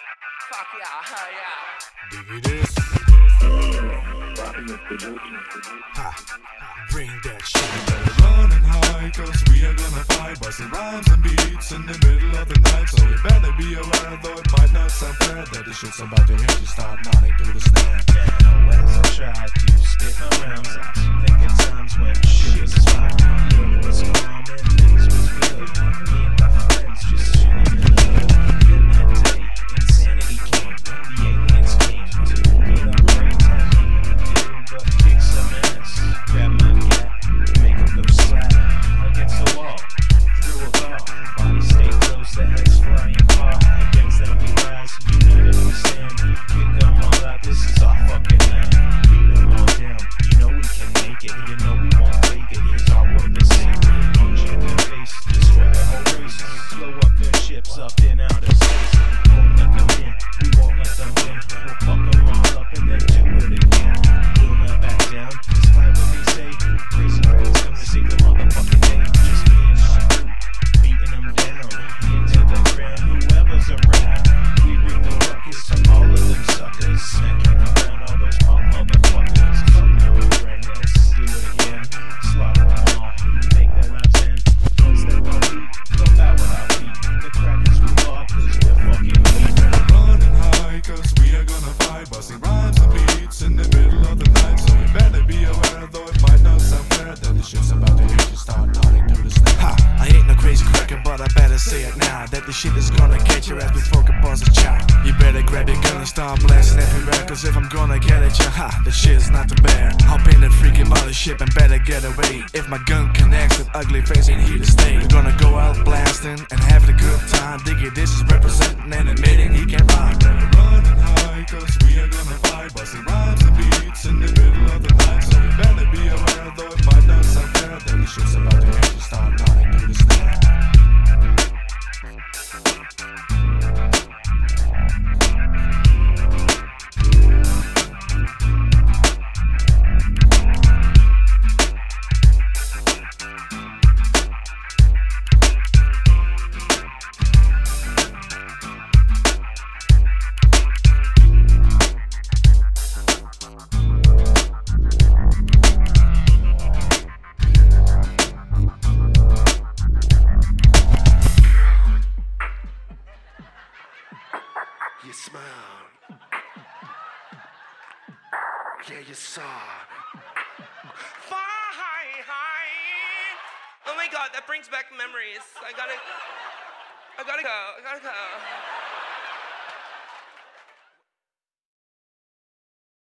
Fuck yeah, hell yeah. Dig this. Ha. Bring that shit. Running high, cause we are gonna fight. Busting rhymes and beats in the middle of the night. So you better be aware, though it might not sound fair, that the shit's about to hit you, start nodding through the snare. Now as I try to spit my rhymes, I think at times when shit was fine, it was calm and things was good. Me and my friends just chilling in the hood. Then that day, insanity came. The aliens came to get our brains. Had nothing to do but kick some ass. Grab my gat, make him go slap against the wall. Through a bar, body stay close, the heads flying far. Against them we rise, united we stand. Kick them all out, this is our fucking land. Beat them all down, you know we can make it. You know we won't fake it, here's our word to sacred. Punch in their face, destroy their whole race. Blow up their ships up in outer space. Won't let them in, we won't let them win. We'll fuck them all up and then do it again. We'll not back down, despite what they say. Crazy crowds come to save the motherfucking day. Just me and my crew, beating them down into the ground. Whoever's around, we bring the ruckus to all of them suckers. Smacking around all those punk motherfuckers. Fuck no friend, let's do it again. Slaughter them all, make their lives end. Once they're on beat, don't bow with our feet. The crackers we love, cause we're fucking weak. Running high, cause we are gonna fight. Busting rhymes and beats in the middle of the night. So you better be aware, though it might not sound fair, that the shit's about to hit you, start nodding through the snare. Ha. I ain't no crazy cracker, but I better say it now, that the shit is gonna catch your ass before it buzz a child. You better grab your gun and start blasting everywhere, cause if I'm gonna get at you, ha, the shit's not to bear. Hop in that freaky mothership and better get away. If my gun connects with ugly face, ain't here to stay. We're gonna go out blasting and having a good time. Diggy, this is representing and admitting he can rhyme. Running high, cause we are gonna fight. Busting rhymes and beats in the middle of the night. So you better be aware, though it might not sound fair, that the shit's about to hit you, start nodding through the snare. You smell. Yeah, you saw. Fine. Oh my god, that brings back memories. I gotta go.